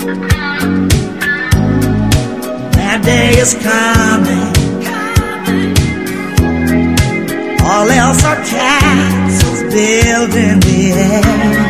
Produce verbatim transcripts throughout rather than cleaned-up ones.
That day is coming. All else are castles built in the air.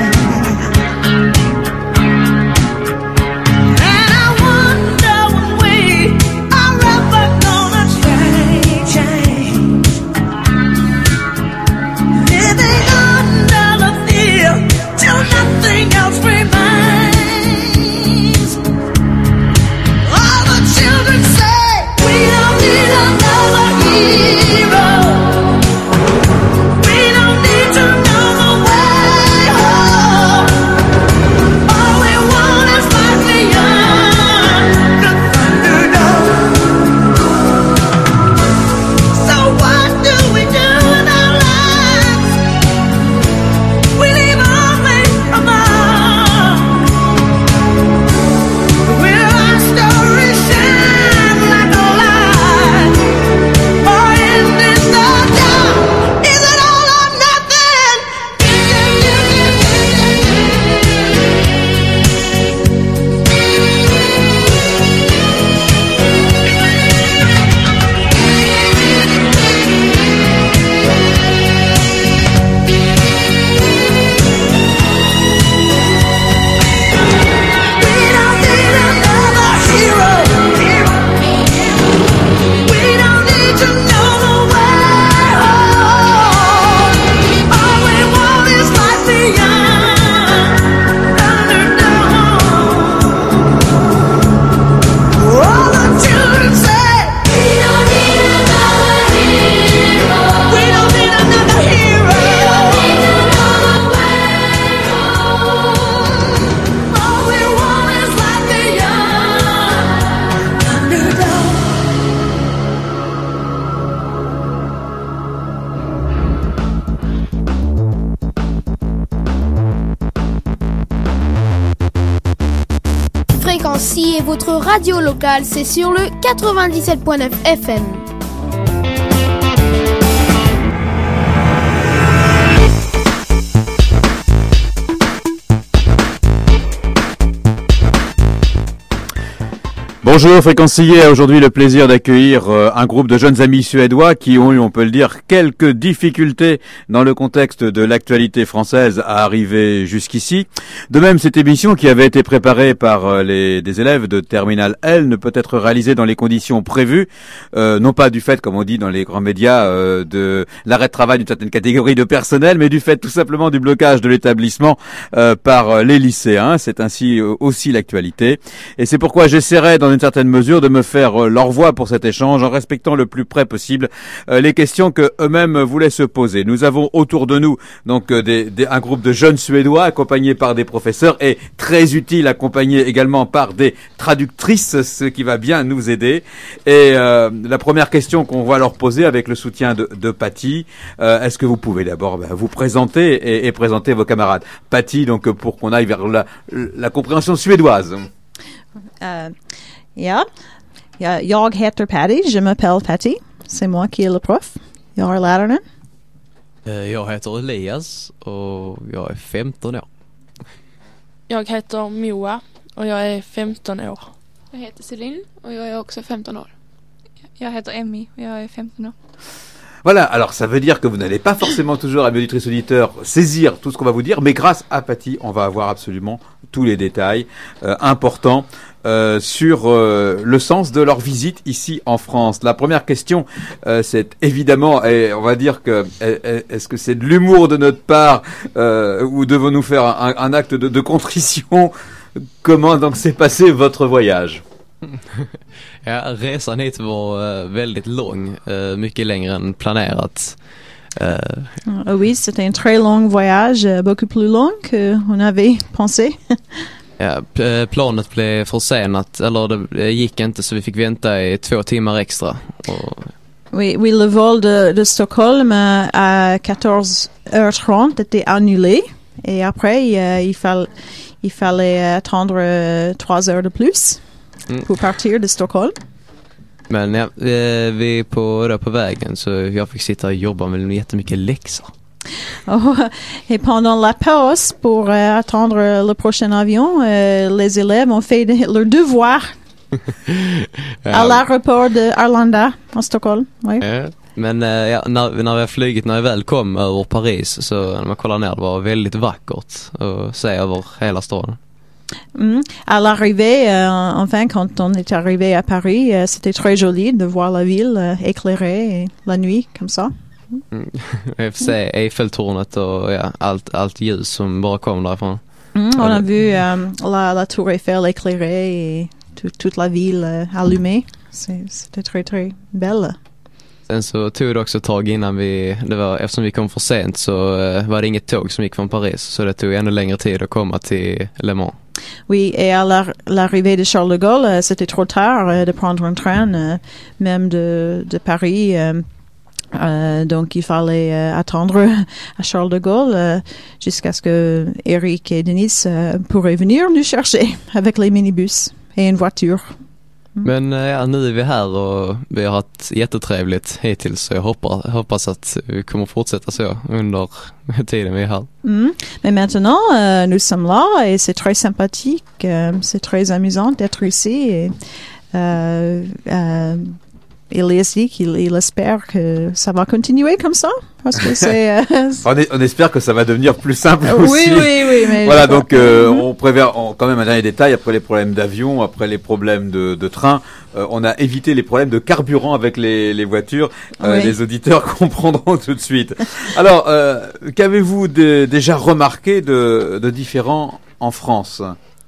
Fréquency est votre radio locale, c'est sur le quatre-vingt-dix-sept point neuf F M. Bonjour Fréquencier, aujourd'hui le plaisir d'accueillir euh, un groupe de jeunes amis suédois qui ont eu, on peut le dire, quelques difficultés dans le contexte de l'actualité française à arriver jusqu'ici. De même, cette émission qui avait été préparée par euh, les, des élèves de Terminal L ne peut être réalisée dans les conditions prévues, euh, non pas du fait, comme on dit dans les grands médias, euh, de l'arrêt de travail d'une certaine catégorie de personnel, mais du fait tout simplement du blocage de l'établissement euh, par euh, les lycéens. C'est ainsi euh, aussi l'actualité. Et c'est pourquoi j'essaierai dans une certaine mesure de me faire euh, leur voix pour cet échange en respectant le plus près possible euh, les questions que eux-mêmes voulaient se poser. Nous avons autour de nous donc euh, des, des, un groupe de jeunes Suédois accompagnés par des professeurs et très utiles accompagnés également par des traductrices, ce qui va bien nous aider. Et euh, la première question qu'on va leur poser avec le soutien de, de Patty, euh, est-ce que vous pouvez d'abord ben, vous présenter et, et présenter vos camarades. Patty, donc pour qu'on aille vers la, la compréhension suédoise. Uh, Ja, ja, jag heter Patty, je m'appelle Patty. C'est moi qui est le prof. Jag är läraren. Jag heter Elias och jag är femton år. Jag heter Moa och jag är femton år. Jag heter Céline och jag är också femton år. Jag heter Emmy och jag är femton år. Voilà, alors ça veut dire que vous n'allez pas forcément toujours, amis auditrices auditeurs, saisir tout ce qu'on va vous dire, mais grâce à Patty, on va avoir absolument tous les détails euh, importants euh, sur euh, le sens de leur visite ici en France. La première question, euh, c'est évidemment, et on va dire que est-ce que c'est de l'humour de notre part euh, ou devons-nous faire un, un acte de, de contrition? Comment donc s'est passé votre voyage? Ja, resan hit var uh, väldigt lång, uh, mycket längre än planerat. Uh, uh, oui, c'était un très long voyage, uh, beaucoup plus long qu'on avait pensé. ja, p- planet blev försenat, eller det gick inte så vi fick vänta i två timmar extra. Och... Oui, oui, le vol de, de Stockholm uh, à quatorze heures trente était annulé et après uh, il, fall, il fallait attendre uh, trois heures de plus. Mm. Pour partir de Stockholm. Men ja, vi är på, där på vägen så jag fick sitta och jobba med jättemycket läxor. Oh, et pendant la pause, pour euh, attendre le prochain avion, euh, les élèves ont fait de, leur devoir à l'aéroport de Arlanda, en Stockholm. Oui. Ja. Men eh, ja, när, när vi har flugit, när vi väl kom över Paris, så när man kollar ner, det var väldigt vackert att se över hela staden. Mm. À l'arrivée, euh, enfin, quand on est arrivé à Paris, euh, c'était très joli de voir la ville euh, éclairée et la nuit, comme ça. Mm. Jag får se Eiffeltornet och ja, allt, allt ljus som bara kom därifrån. Mm. On a vu euh, la, la tour Eiffel éclairée et tout, toute la ville euh, allumée. C'est, c'était très, très belle. Sen så tog det också ett tag innan vi, det var, eftersom vi kom för sent så uh, var det inget tåg som gick från Paris, så det tog ännu längre tid att komma till Le Mans. Oui, et à la, l'arrivée de Charles de Gaulle, euh, c'était trop tard euh, de prendre un train, euh, même de, de Paris. Euh, euh, donc il fallait euh, attendre à Charles de Gaulle euh, jusqu'à ce que Eric et Denise euh, pourraient venir nous chercher avec les minibus et une voiture. Men ja, nu är vi här och vi har haft jättetrevligt hittills, så jag hoppas, hoppas att vi kommer fortsätta så under tiden vi är här. Mm. Mais maintenant, euh, nous sommes là et c'est très sympathique, euh, c'est très amusant d'être ici. Et, euh, euh, Elias dit qu'il il espère que ça va continuer comme ça, parce que c'est... Euh, on, est, on espère que ça va devenir plus simple oui, aussi. Oui, oui, mais... Voilà, donc euh, on prévient on, quand même un dernier détail, après les problèmes d'avion, après les problèmes de, de train, euh, on a évité les problèmes de carburant avec les, les voitures. Euh, oui. Les auditeurs comprendront tout de suite. Alors, euh, qu'avez-vous de, déjà remarqué de, de différent en France?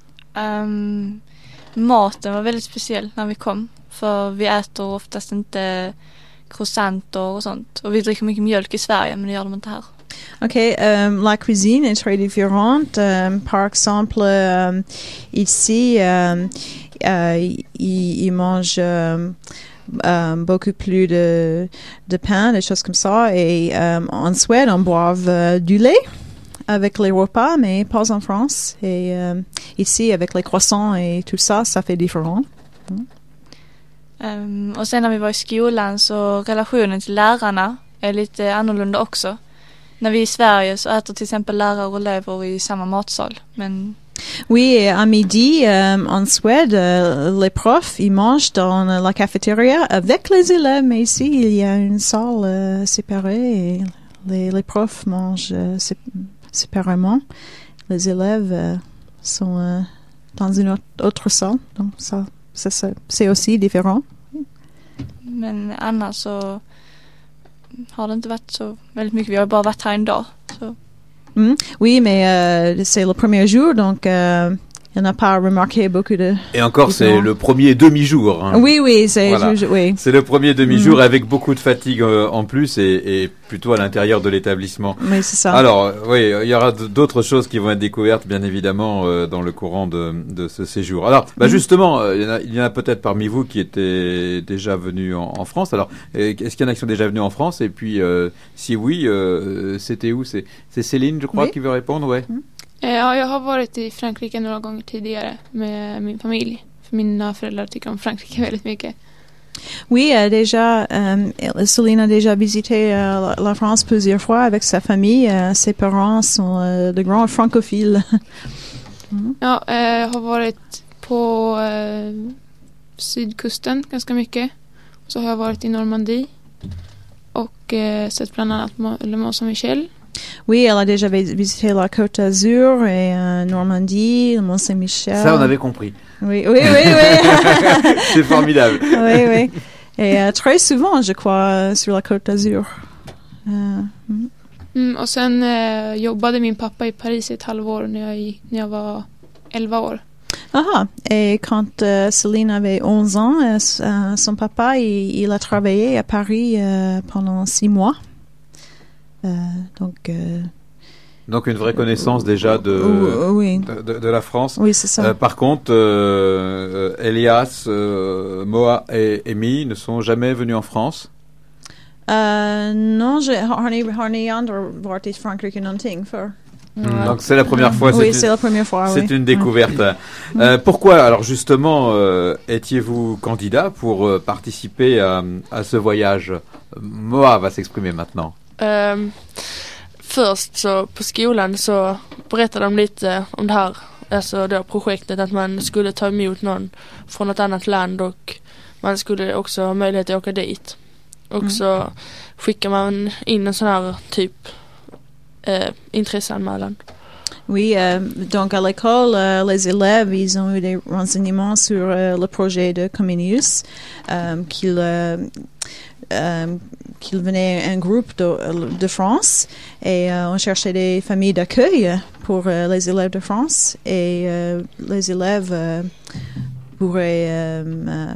Um, maten var väldigt speciell när vi kom. För vi äter oftast inte croissanter och sånt. Och vi dricker mycket mjölk i Sverige, men det gör de inte här. Ok, um, la cuisine est très différente. Um, par exemple, um, ici, um, uh, ils, ils mangent um, um, beaucoup plus de, de pain, des choses comme ça. Et um, en Suède, on boit uh, du lait avec les repas, mais pas en France. Et um, ici, avec les croissants et tout ça, ça fait différent. Mm. Um, och sen när vi var i skolan så relationen till lärarna är lite annorlunda också. När vi är i Sverige så äter till exempel lärare och elever i samma matsal. Men... Oui, à midi, um, en Suède, uh, les profs, ils mangent dans la cafétéria avec les élèves, mais ici, il y a une salle uh, séparée et les, les profs mangent uh, sé- séparément. Les élèves uh, sont uh, dans une autre, autre salle, donc ça, ça, ça, c'est aussi différent. Men annars så har det inte varit så väldigt mycket. Vi har bara varit här en dag. Så. Mm. Oui, mais euh, c'est le premier jour, donc euh, il n'a pas remarqué beaucoup de... Et encore, c'est le premier demi-jour. Hein. Oui, oui, c'est, voilà. je, oui. C'est le premier demi-jour Mm. avec beaucoup de fatigue euh, en plus et, et plutôt à l'intérieur de l'établissement. Oui, c'est ça. Alors, oui, il y aura d- d'autres choses qui vont être découvertes, bien évidemment, euh, dans le courant de, de ce séjour. Alors, bah, Mm. justement, euh, il y en a, il y en a peut-être parmi vous qui étaient déjà venus en, en France. Alors, euh, est-ce qu'il y en a qui sont déjà venus en France? Et puis, euh, si oui, euh, c'était où? C'est, c'est Céline, je crois, Oui. qui veut répondre, ouais. Mm. Ja, jag har varit i Frankrike några gånger tidigare med min familj. För mina föräldrar tycker om Frankrike väldigt mycket. Oui, euh, déjà, euh, Céline a déjà visité euh, la, la France plusieurs fois avec sa famille. Euh, ses parents sont euh, de grands francophiles. Mm. Ja, eh, jag har varit på eh, sydkusten ganska mycket. Och så har jag varit i Normandie och eh, sett bland annat Ma- Le Mans Saint-Michel. Oui, elle a déjà vis- visité la Côte d'Azur et euh, Normandie, le Mont Saint-Michel. Ça, on avait compris. Oui, oui, oui, oui. C'est formidable. Oui, oui. Et euh, très souvent, je crois, sur la Côte d'Azur. Euh, mm. Mm, och sen eh, jobbade min pappa i Paris i ett halvår när jag, gick- när jag var elva år. Ah, et quand euh, Céline avait onze ans, euh, s- euh, son papa, il, il a travaillé à Paris euh, pendant six mois. Euh, donc, euh, Donc, une vraie connaissance déjà de, euh, oui, de, de, de la France. oui, c'est ça. Euh, par contre, euh, euh, Elias, euh, Moa et Amy ne sont jamais venus en France. Euh, non, je har ni, har ni andra varit i Frankrike någonting för? Mm. Donc c'est la première fois. Oui, c'est c'est la première fois. c'est oui. une découverte. Euh, pourquoi alors justement euh, étiez-vous candidat pour euh, participer à, à ce voyage? Moa va s'exprimer maintenant. Ehm, först så på skolan så berättade de lite om det här, alltså då projektet att man skulle ta emot någon från ett annat land och man skulle också ha möjlighet att åka dit. Och mm. så skickar man in en sån här typ eh, intresseanmälan. Oui, euh, donc à l'école, euh, les élèves, ils ont eu des renseignements sur euh, le projet de Comenius, euh, qu'ils, euh, euh, qu'ils venaient un groupe de, de France et euh, on cherchait des familles d'accueil pour euh, les élèves de France et euh, les élèves euh, pourraient euh, euh,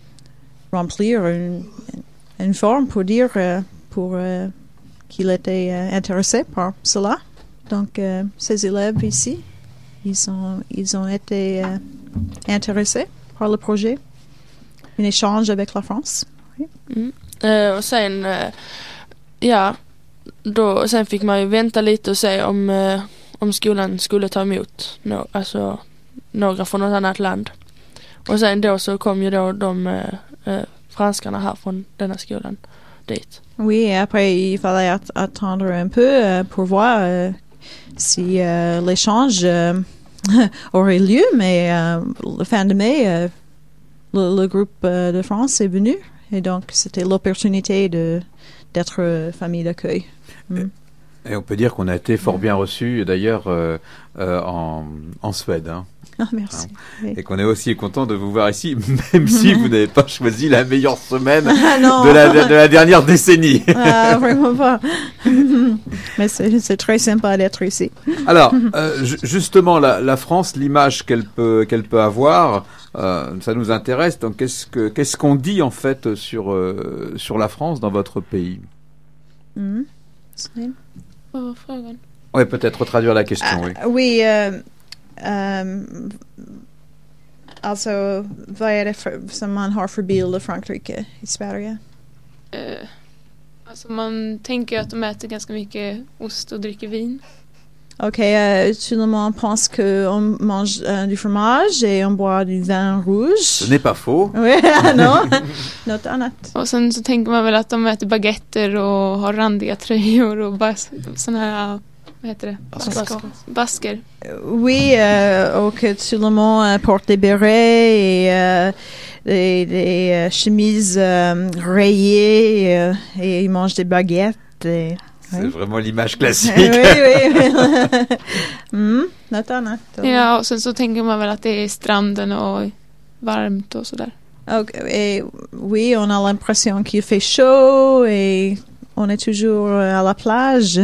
remplir une, une forme pour dire euh, pour euh, qu'ils étaient euh, intéressés par cela. Donc, euh, ces élèves ici, ils ont, ils ont été euh, intéressés par le projet. Un échange avec la France. Oui. Mm. Uh, och sen, uh, ja, då, sen fick man ju vänta lite och se om, uh, om skolan skulle ta emot no, alltså, några från något annat land. Och sen då så kom ju då de uh, uh, franskarna här från denna skolan dit. Oui, et après, il fallait att- attendre un peu euh, pour voir euh, si euh, l'échange euh, aurait lieu, mais euh, le fin de mai, euh, le, le groupe euh, de France est venu, et donc c'était l'opportunité de, d'être euh, famille d'accueil. Mm. Et on peut dire qu'on a été fort bien reçus, d'ailleurs, euh, euh, en, en Suède. Hein. Ah, merci. Oui. Et qu'on est aussi content de vous voir ici, même si vous n'avez pas choisi la meilleure semaine Ah, non. de, la, de la dernière décennie. Ah, vraiment pas. Mais c'est, c'est très sympa d'être ici. Alors, euh, ju- justement, la, la France, l'image qu'elle peut, qu'elle peut avoir, euh, ça nous intéresse. Donc, qu'est-ce que, qu'est-ce qu'on dit en fait sur, euh, sur la France dans votre pays? Mm. C'est- Vad var frågan? Oui, peut-être traduire la question, oui. Ah, oui, euh, euh, alltså vad är det för, som man har för bild i Frankrike, i Sverige? Eh, alltså man tänker att de äter ganska mycket ost och dricker vin. Ok, euh, tout le monde pense qu'on mange euh, du fromage et on boit du vin rouge. Ce n'est pas faux. Oui, non, något annat. Och sen så tänker man väl att de äter baguetter och har randiga tröjor och bas- såna här, vad heter det? Basker. Basker. Oui, euh, och tout le monde euh, porte des bérets et euh, des, des euh, chemises euh, rayées euh, et ils mangent des baguettes. Et, C'est oui. vraiment l'image classique. oui, oui, oui. mm, något annat. Ja, och sen så tänker man väl att det är stranden och varmt och sådär. Ok, et oui, on a l'impression qu'il fait chaud et on est toujours à la plage.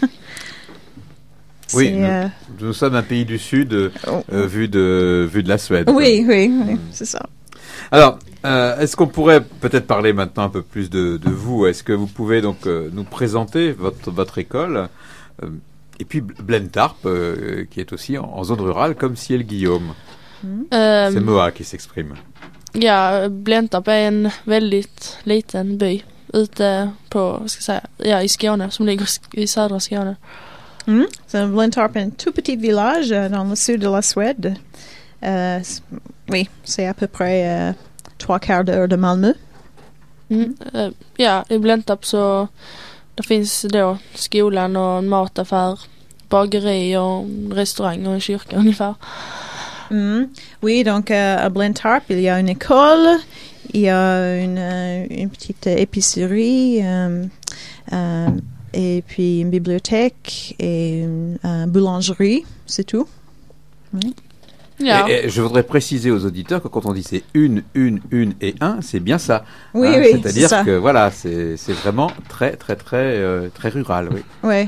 Oui, C'est, nous, euh, nous sommes un pays du Sud, euh, oh. euh, vu de vu de la Suède. Oui, oui, oui, c'est ça. Alors, euh, est-ce qu'on pourrait peut-être parler maintenant un peu plus de, de vous? Est-ce que vous pouvez donc euh, nous présenter votre votre école euh, et puis Blentarp, euh, qui est aussi en, en zone rurale, comme Ciel Guillaume. C'est Um, Moa qui s'exprime. ja, Blentarp är en väldigt liten by ute på, vad ska jag säga, ja, i Skåne, som ligger i södra Skåne. Mm. Så Blentarp är un tout petit village euh, dans le sud de la Suède. Euh, c- oui, c'est à peu près euh, trois quarts d'heure de Malmö. Mm. Eh, Ja, i Blentarp så det finns då skolan och en mataffär, bageri och en restaurang och en kyrka ungefär. Mm. Oui, donc euh, à Blentarp, il y a une école, il y a une, euh, une petite épicerie, euh, euh, et puis une bibliothèque et une euh, boulangerie, c'est tout. Ja, Et, et je voudrais préciser aux auditeurs que quand on dit c'est une, une, une et un, c'est bien ça. Oui, Hein, oui, c'est-à-dire c'est ça. que voilà, c'est c'est vraiment très, très, très, euh, très rural. Oui. Ouais.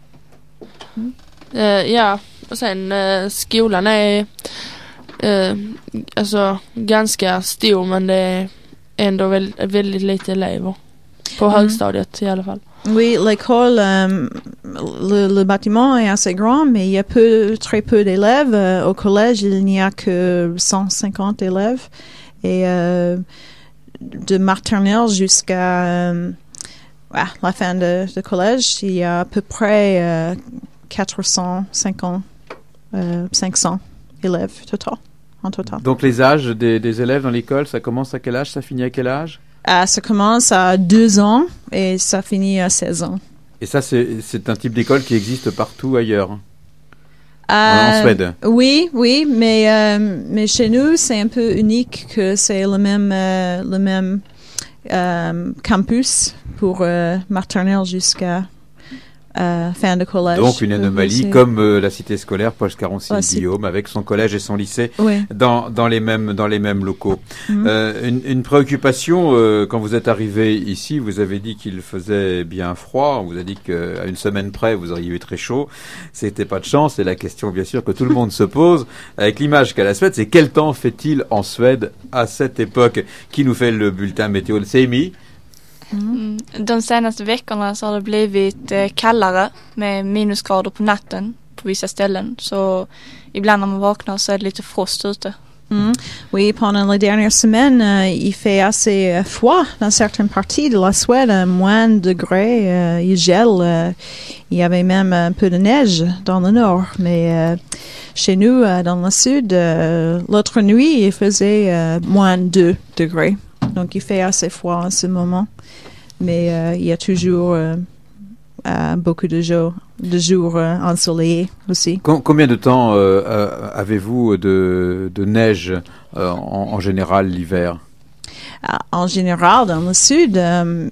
eh, ja, och sen eh, skolan är eh, alltså ganska stor, men det är ändå väl, väldigt lite elever. På Mm. högstadiet i alla fall. Oui, l'école, euh, le, le bâtiment est assez grand, mais il y a peu, très peu d'élèves. Euh, au collège, il n'y a que cent cinquante élèves. Et euh, de maternelle jusqu'à euh, ouais, la fin de, de collège, il y a à peu près euh, quatre cent cinquante, euh, cinq cents élèves total, en total. Donc les âges des, des élèves dans l'école, ça commence à quel âge, ça finit à quel âge? Ah, ça commence à deux ans et ça finit à seize ans. Et ça, c'est, c'est un type d'école qui existe partout ailleurs, hein. Euh, en Suède. Oui, oui, mais euh, mais chez nous c'est un peu unique que c'est le même euh, le même euh, campus pour euh, maternelle jusqu'à euh, fin de collège. Donc une anomalie c'est... comme euh, la cité scolaire Paul Scarron-Guillaume ah, avec son collège et son lycée oui. dans dans les mêmes dans les mêmes locaux. Mm-hmm. Euh, une, une préoccupation euh, quand vous êtes arrivé ici, vous avez dit qu'il faisait bien froid. On vous a dit qu'à une semaine près vous auriez eu très chaud. C'était pas de chance. Et la question bien sûr que tout le monde se pose avec l'image qu'a la Suède, c'est quel temps fait-il en Suède à cette époque? Qui nous fait le bulletin météo? C'est Amy. Mm. De senaste veckorna så har det blivit eh, kallare med minusgrader på natten på vissa ställen. Så ibland när man vaknar så är det lite frost ute. Mm. Oui, pendant les dernières semaines, euh, il fait assez froid dans certaines parties de la Suède, moins de degrés, euh, il gèle. Euh, il y avait même un peu de neige dans le nord, mais euh, chez nous, euh, dans le sud, euh, l'autre nuit, il faisait euh, moins deux degrés. Donc, il fait assez froid en ce moment. Mais euh, il y a toujours euh, euh, beaucoup de jours, de jours euh, ensoleillés aussi. Com- combien de temps euh, euh, avez-vous de, de neige euh, en, en général l'hiver? Euh, en général, dans le sud, euh,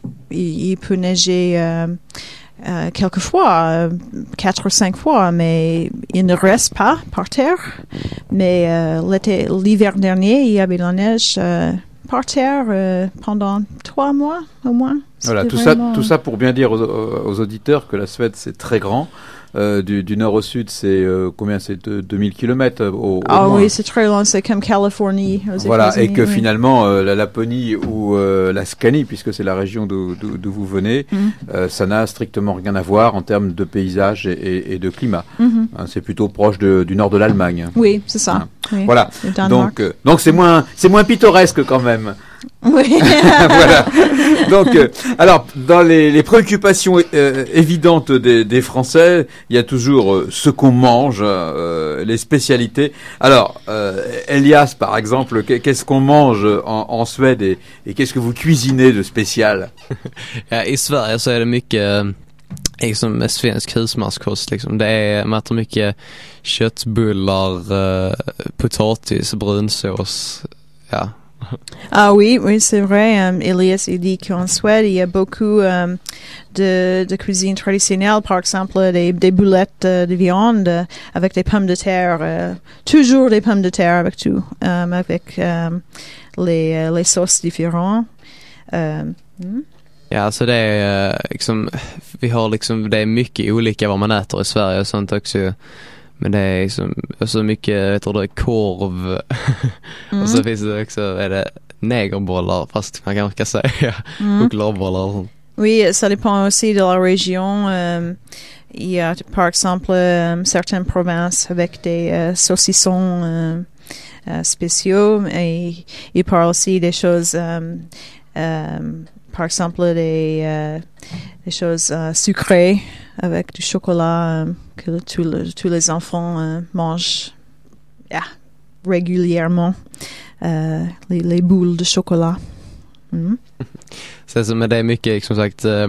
il, il peut neiger euh, euh, quelquefois, euh, quatre ou cinq fois, mais il ne reste pas par terre. Mais euh, l'été, l'hiver dernier, il y avait de la neige euh, par terre euh, pendant trois mois au moins. Voilà, C'était tout vraiment... ça, tout ça pour bien dire aux, aux auditeurs que la Suède c'est très grand. Euh, du, du nord au sud, c'est euh, combien? C'est deux mille kilomètres au, au Ah moins. oui, c'est très long, c'est comme Californie aux Voilà, États-Unis. et que oui. finalement euh, la Laponie ou euh, la Scanie, puisque c'est la région d'où, d'où, d'où vous venez, Mm. euh, ça n'a strictement rien à voir en termes de paysage et, et, et de climat. Mm-hmm. Hein, c'est plutôt proche de, du nord de l'Allemagne. Oui, c'est ça. Hein. Oui. Voilà. Le Danemark. Donc, euh, donc c'est moins, c'est moins pittoresque quand même. Oui. Voilà. Donc, euh, alors, dans les, les préoccupations euh, évidentes des, des Français, il y a toujours euh, ce qu'on mange, euh, les spécialités. Alors, euh, Elias, par exemple, qu'est-ce qu'on mange en, en Suède et, et qu'est-ce que vous cuisinez de spécial? Ja, i Sverige så är det mycket liksom med svensk husmanskost liksom. Det är man äter mycket köttbullar, uh, potatis, brunsås, ja. Ah oui, oui, c'est vrai. Um, Elias il dit qu'en Suède, il y a beaucoup um, de, de cuisine traditionnelle, par exemple des, des boulettes uh, de viande uh, avec des pommes de terre, uh, toujours des pommes de terre avec tout, um, avec um, les, uh, les sauces différentes. Um, mm. Ja, alltså det är liksom, vi har liksom, det är mycket olika vad man äter i Sverige och sånt också. Men det är liksom, så mycket, jag tror det är korv. Mm. Och så finns det också, är det negerbollar, fast man kan säga Mm. chokladbollar och sånt. Oui, ça dépend aussi de la région. Um, il y a par exemple um, certaines provinces avec des uh, saucissons um, uh, spéciaux et il parle aussi des choses um, um, par exemple des, euh, des choses euh, sucrées avec du chocolat euh, que tous le, tous les enfants euh, mangent yeah, régulièrement, euh, les, les boules de chocolat. Mm. Sen så, men det är mycket som sagt, eh,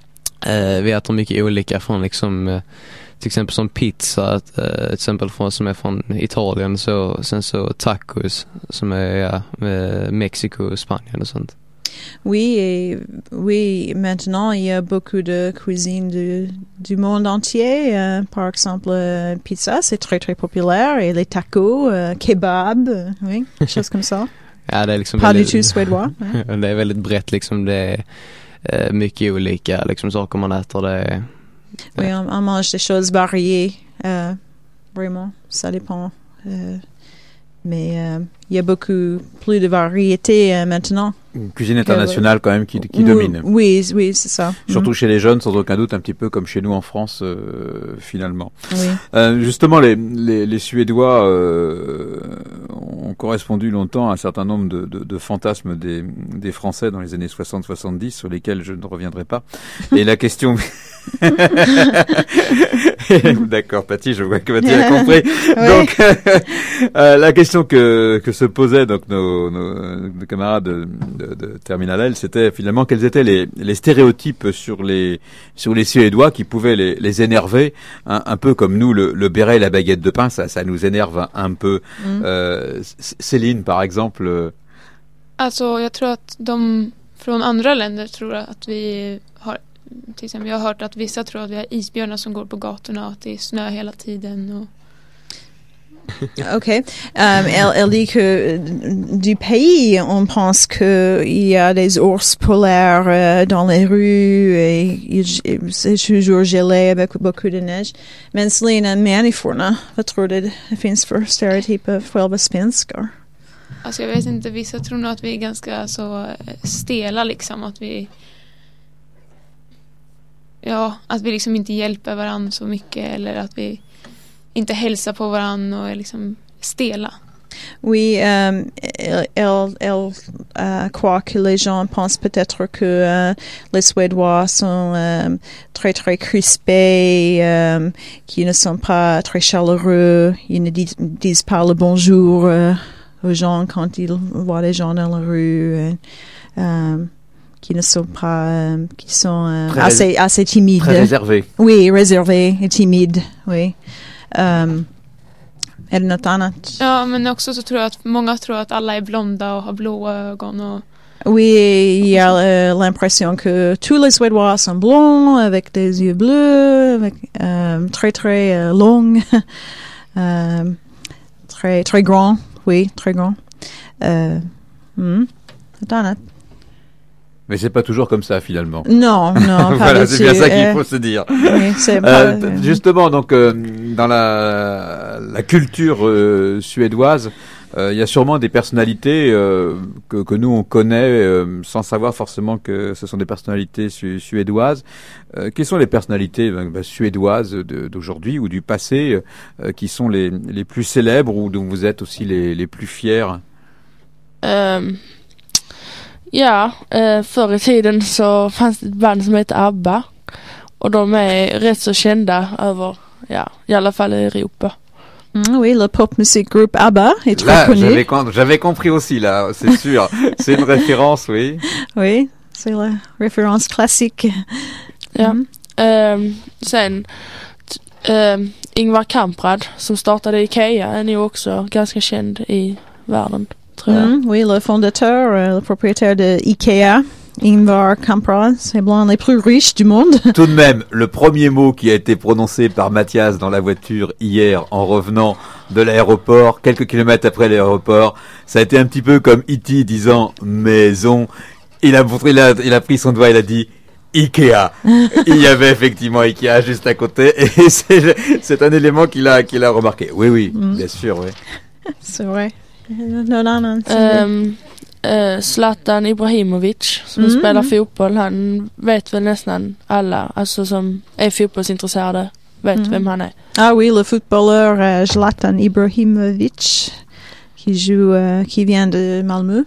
vi äter mycket olika från liksom, eh, till exempel som pizza, ett, eh, ett exempel från, som är från Italien, så, sen så tacos som är ja, med Mexiko, Spanien och sånt. Oui, et oui, maintenant il y a beaucoup de cuisine du, du monde entier. Euh, par exemple, euh, pizza, c'est très très populaire, et les tacos, euh, kebab, euh, oui, des choses comme ça. Ja, det är liksom Pas du väldigt, tout suédois. Ouais. det är väldigt brett liksom, det är eh, mycket olika liksom saker man äter, det är, Oui, on, on mange des choses variées, euh, vraiment, ça dépend. Euh, mais euh, il y a beaucoup plus de variétés euh, maintenant. Une cuisine internationale quand même qui, qui oui, domine. Oui, oui, c'est ça. Surtout Mm. chez les jeunes, sans aucun doute, un petit peu comme chez nous en France, euh, finalement. Oui. Euh, justement, les, les, les Suédois euh, ont correspondu longtemps à un certain nombre de, de, de fantasmes des, des Français dans les années soixante soixante-dix, sur lesquels je ne reviendrai pas. Et la question, D'accord, Patty, je vois que Patty a compris. Oui. Donc, euh, la question que que se posaient donc nos, nos, nos camarades de, de, de Terminal L, c'était finalement quels étaient les, les stéréotypes sur les sur les Suédois qui pouvaient les, les énerver, un, un peu comme nous le, le béret et la baguette de pain, ça ça nous énerve un, un peu. Mm. Euh, Céline, par exemple. Alltså, jag tror att de från andra länder tror att vi har, till exempel jag har hört att vissa tror att vi har isbjörnar som går på gatorna och att det är snö hela tiden. Och... Ok. Um, elle, elle dit que du pays, on pense qu'il y a des ours polaires euh, dans les rues et, et c'est toujours gelé avec beaucoup de neige. Men Selina, människorna, vad tror du det finns för stereotyper för själva svenskar? Alltså jag vet inte, vissa tror nog att vi är ganska så stela liksom, att vi ja, att vi liksom inte hjälper varandra så mycket eller att vi inte hälsar på varandra och är liksom stela. Oui, euh, elle, elle, elle euh, croit que les gens pensent peut-être que euh, les Suédois sont euh, très très crispés, euh, qu'ils ne sont pas très chaleureux, ils ne disent, disent pas le bonjour euh, aux gens quand ils voient les gens dans la rue, euh, euh, qui ne sont pas, euh, qui sont euh, assez assez timides. Très réservés. Oui, réservés et timides, oui. Um, är det något annat? Ja, men också så tror jag att många tror att alla är blonda och har blåa ögon och... Oui, il y a euh, l'impression que tous les Suédois sont blonds avec des yeux bleus, avec euh, très très euh, longs, euh, très très grands, oui, très grands. Euh, hmm, något annat? Mais c'est pas toujours comme ça finalement. Non, non. Voilà, c'est bien ça qu'il faut se dire. Oui, c'est pas, euh, justement, donc euh, dans la la culture euh, suédoise, euh, il y a sûrement des personnalités euh, que que nous on connaît euh, sans savoir forcément que ce sont des personnalités su- suédoises. Euh, quelles sont les personnalités ben, ben, suédoises de, d'aujourd'hui ou du passé euh, qui sont les les plus célèbres ou dont vous êtes aussi les les plus fiers? Um. Ja, eh, förr i tiden så fanns det ett band som heter ABBA och de är rätt så kända över, ja, i alla fall i Europa. Mm, oui, le popmusikgroupe ABBA est très là, connu. J'avais, j'avais compris aussi, là, c'est sûr. C'est une référence, oui. Oui, c'est la référence classique. Ja. Mm. Um, sen t- um, Ingvar Kamprad som startade IKEA är nog också ganska känd i världen. Mm, oui, le fondateur, euh, le propriétaire de IKEA, Ingvar Kamprad, c'est l'un des plus riches du monde. Tout de même, le premier mot qui a été prononcé par Mathias dans la voiture hier en revenant de l'aéroport, quelques kilomètres après l'aéroport, ça a été un petit peu comme E T disant maison. Il a montré, il a, il a pris son doigt, il a dit IKEA. Il y avait effectivement IKEA juste à côté et c'est, c'est un élément qu'il a, qu'il a remarqué. Oui, oui, mm. bien sûr, oui. C'est vrai. Någon annan? Um, uh, Zlatan Ibrahimovic som mm. spelar fotboll, han vet väl nästan alla, alltså som är fotbollsintresserade vet mm. vem han är. Ah oui, le footballeur uh, Zlatan Ibrahimovic qui joue, uh, qui vient de Malmö.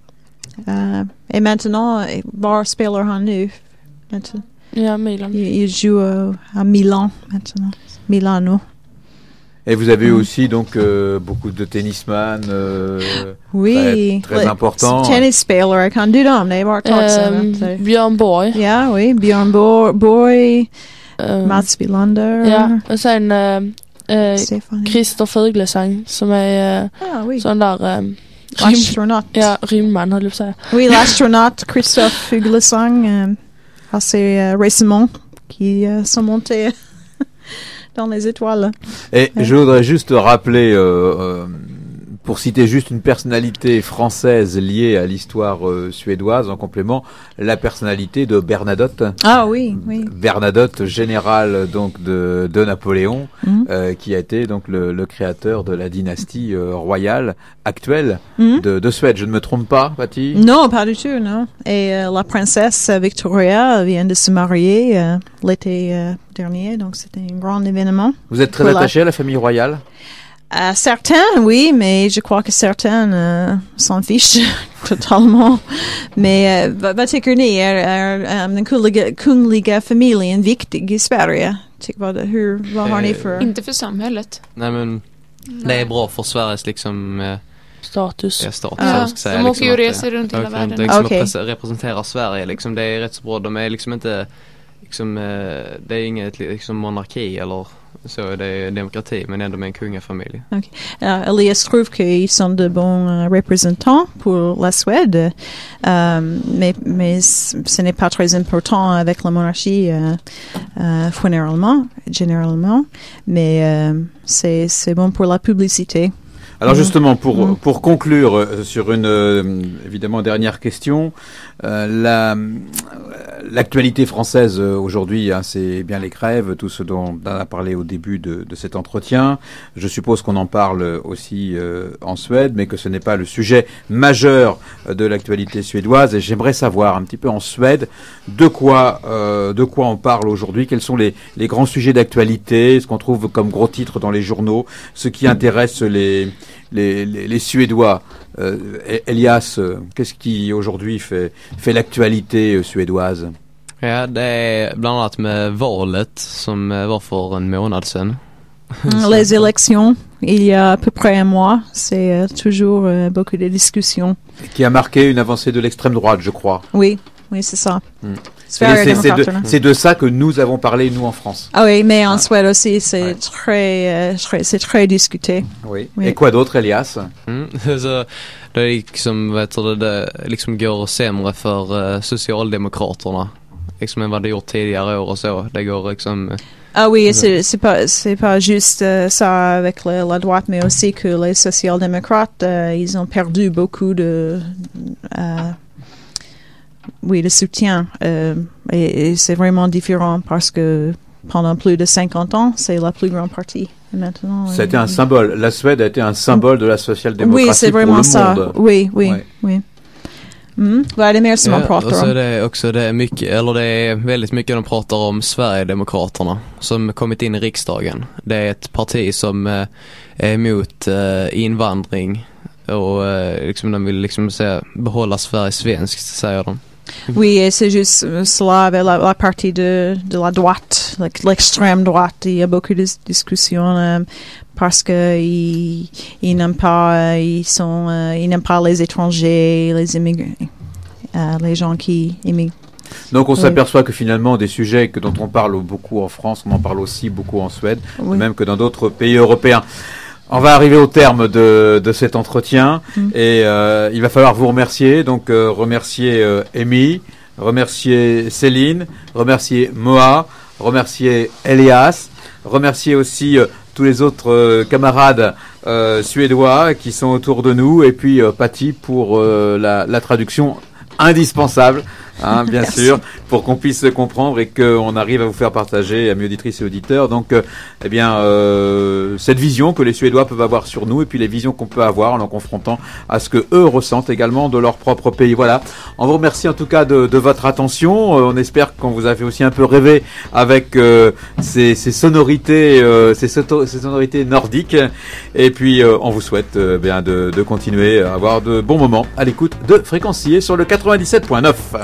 Uh, et maintenant, var spelar han nu? Maintenant. Ja, Milan. Il, il joue uh, à Milan maintenant. Milano. Et vous avez eu aussi donc euh, beaucoup de tennisman euh, oui, très, très importants. Tennisspelare, kan du dem? Det är bara um, Björn Borg. Ja, oui, Björn Bo- Borg, um, Mats Wilander. Ja, och sen uh, uh, Christer Fuglesang som är uh, ah, oui. sån där um, l'astronaut. Ja, rymman höll jag på att säga. Oui, l'astronaut Christer Fuglesang um, assez uh, récemment qui uh, sont montés dans les étoiles. Et ouais. Je voudrais juste rappeler, euh, euh, pour citer juste une personnalité française liée à l'histoire euh, suédoise, en complément, la personnalité de Bernadotte. Ah oui, oui. Bernadotte, général donc de, de Napoléon, mm. euh, qui a été donc le, le créateur de la dynastie euh, royale actuelle mm. de, de Suède. Je ne me trompe pas, Patty? Non, pas du tout, non. Et euh, la princesse Victoria vient de se marier euh, l'été euh, dernier, donc c'était un grand événement. Vous êtes très voilà. attaché à la famille royale? Euh, certains, oui, mais je crois que certains euh, s'en fichent totalement. Men uh, vad tycker ni är, är um, den kungliga, kungliga familjen viktig i Sverige? Tyck, vad, hur, vad har ni för... Inte för samhället. Nej, men det är bra för Sveriges liksom... Eh, status. Ja, status. Ja, Jag ska säga, de liksom åker ju och att, reser runt hela världen. Liksom Okay. att representera Sverige, liksom, det är rätt så bra. De är liksom inte... Liksom, eh, det är inget liksom, monarki eller så, det är demokrati, men ändå med en kungafamilj. Okay. Uh, Elias trouve qu'ils sont de bons uh, représentants pour la Suède, um, mais, mais ce n'est pas très important avec la monarchie uh, uh, généralement, généralement, mais uh, c'est, c'est bon pour la publicité. Alors justement, pour Mmh. pour conclure euh, sur une euh, évidemment dernière question, euh, la l'actualité française euh, aujourd'hui, hein, c'est bien les grèves, tout ce dont on a parlé au début de, de cet entretien. Je suppose qu'on en parle aussi euh, en Suède, mais que ce n'est pas le sujet majeur de l'actualité suédoise. Et j'aimerais savoir un petit peu en Suède de quoi euh, de quoi on parle aujourd'hui, quels sont les les grands sujets d'actualité, ce qu'on trouve comme gros titres dans les journaux, ce qui intéresse les Les, les, les Suédois. Euh, Elias, euh, qu'est-ce qui aujourd'hui fait, fait l'actualité euh, suédoise? Ja, det är bland annat med valet som var för en månad sedan. Les élections, il y a à peu près un mois, c'est euh, toujours euh, beaucoup de discussions. Qui a marqué une avancée de l'extrême droite, je crois. Oui, oui, c'est ça. Mm. C'est, c'est, c'est, de, c'est de ça que nous avons parlé, nous, en France. Ah oui, mais en ah. Suède aussi, c'est, ouais. très, euh, très, c'est très discuté. Oui. oui. Et quoi d'autre, Elias? Mm. Så det liksom, vet du, det liksom går sämre för uh, socialdemokraterna liksom än vad det gjort tidigare år och så. Det går liksom... Ah oui, c'est, c'est pas, c'est pas juste euh, ça avec la, la droite, mais aussi que les socialdémocrates, euh, ils ont perdu beaucoup de... Euh, Oui, le soutien. Euh, et, et c'est vraiment différent parce que pendant plus de cinquante ans, c'est la plus grande partie. Et maintenant, ça a euh, été un symbole. La Suède a été un symbole de la social-démocratie oui, c'est pour vraiment le ça. monde. Oui, oui, ouais. oui. Mm. Vad är det mer som man ja, pratar och så om? är det också det är mycket, eller det är väldigt mycket de pratar om Sverigedemokraterna som kommit in i riksdagen. Det är ett parti som eh, är emot eh, invandring och eh, liksom de vill liksom säga behålla Sverige svenskt, säger de. Oui, c'est juste cela avec la, la partie de, de la droite, l'extrême droite. Il y a beaucoup de discussions euh, parce que ils, ils n'aiment pas, ils sont, euh, ils n'aiment pas les étrangers, les immigrés, euh, les gens qui immigrent. Donc on oui. s'aperçoit que finalement des sujets que, dont on parle beaucoup en France, on en parle aussi beaucoup en Suède, oui. même que dans d'autres pays européens. On va arriver au terme de, de cet entretien mmh. et euh, il va falloir vous remercier. Donc euh, remercier euh, Amy, remercier Céline, remercier Moa, remercier Elias, remercier aussi euh, tous les autres euh, camarades euh, suédois qui sont autour de nous et puis euh, Patty pour euh, la, la traduction indispensable. Hein, bien Merci. sûr, pour qu'on puisse se comprendre et qu'on arrive à vous faire partager, amis auditrices et auditeurs. Donc, euh, eh bien, euh, cette vision que les Suédois peuvent avoir sur nous et puis les visions qu'on peut avoir en en confrontant à ce que eux ressentent également de leur propre pays. Voilà. On vous remercie en tout cas de, de votre attention. Euh, on espère qu'on vous a fait aussi un peu rêver avec euh, ces, ces sonorités, euh, ces, soto- ces sonorités nordiques. Et puis, euh, on vous souhaite euh, bien de, de continuer à avoir de bons moments à l'écoute de Fréquencier sur le quatre-vingt-dix-sept point neuf.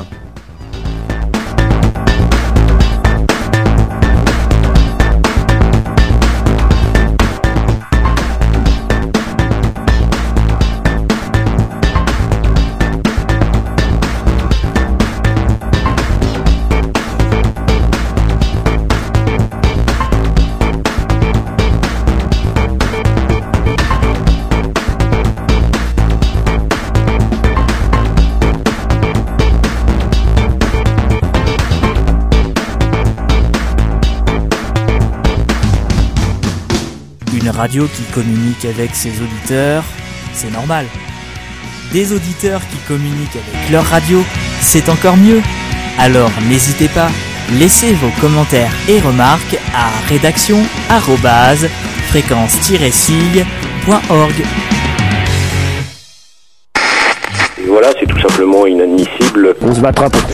Une radio qui communique avec ses auditeurs, c'est normal. Des auditeurs qui communiquent avec leur radio, c'est encore mieux. Alors n'hésitez pas, laissez vos commentaires et remarques à rédaction arobase fréquence tiret sigle point org. Et voilà, c'est tout simplement inadmissible. On se battra pour